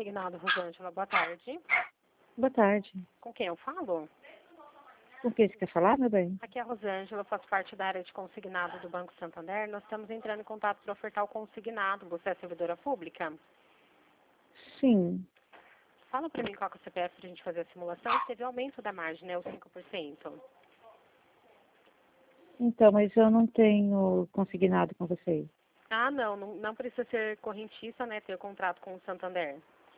consignado, Rosângela. Boa tarde. Boa tarde. Com quem eu falo? Com quem você quer falar, meu bem? Aqui é a Rosângela, eu faço parte da área de consignado do Banco Santander. Nós estamos entrando em contato para ofertar o consignado. Você é servidora pública? Sim. Fala para mim qual que é o CPF para a gente fazer a simulação. Teve aumento da margem, né? O 5%. Então, mas eu não tenho consignado com vocês. Ah, não precisa ser correntista, né? Ter contrato com o Santander.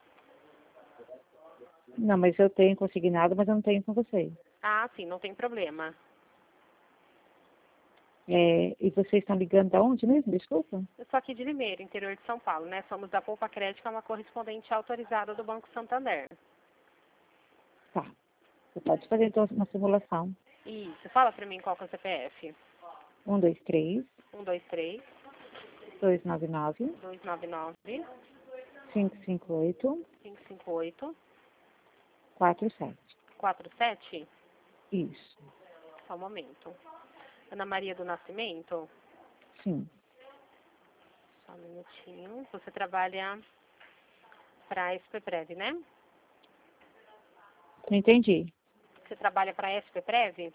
Não, mas eu tenho consignado, mas eu não tenho com vocês. Ah, sim, não tem problema. E vocês estão ligando de onde mesmo? Desculpa. Eu sou aqui de Limeira, interior de São Paulo, né? Somos da Poupa Crédito, que é uma correspondente autorizada do Banco Santander. Tá. Você pode fazer então uma simulação. Isso. Fala para mim qual que é o CPF. 123 123 299 299 558 558 47. 47. Isso. Só um momento. Ana Maria do Nascimento. Sim. Só um minutinho. Você trabalha para a SPPrev, né? Não entendi. Você trabalha para a SPPrev?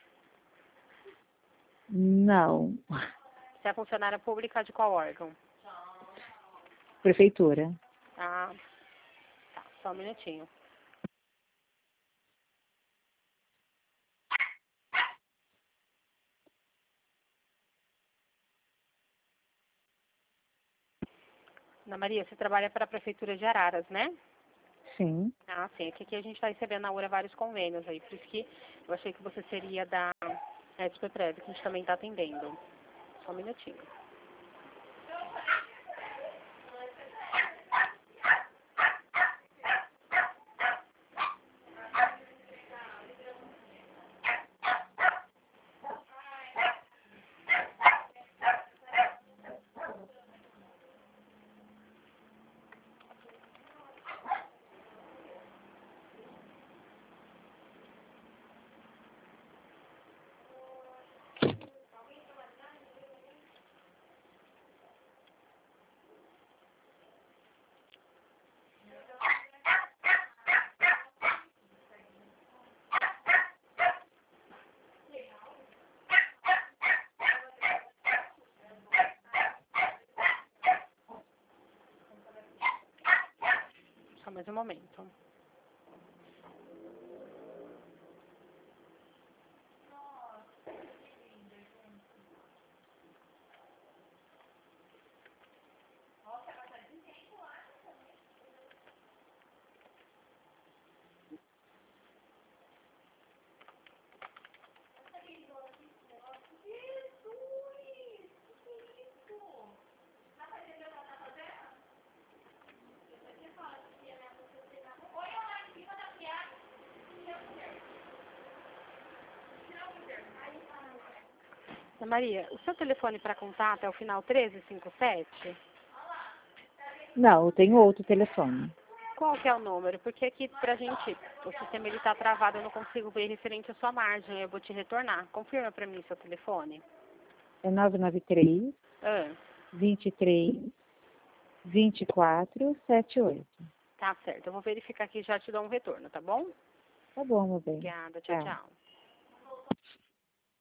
Não. Você é funcionária pública de qual órgão? Prefeitura. Ah, tá. Só um minutinho. Ana Maria, você trabalha para a Prefeitura de Araras, né? Sim. Ah, sim. Aqui a gente está recebendo na hora vários convênios aí. Por isso que eu achei que você seria da SPPrev, que a gente também está atendendo. Só um minutinho. Só mais um momento. Ana Maria, o seu telefone para contato é o final 1357? Não, eu tenho outro telefone. Qual que é o número? Porque aqui pra gente, o sistema ele tá travado, eu não consigo ver referente à sua margem, eu vou te retornar. Confirma para mim seu telefone. É 993 Ah, 23 24 78. tá certo. Eu vou verificar aqui e já te dou um retorno, tá bom? Tá bom, meu bem. Obrigada. Tchau, Tchau. tchau.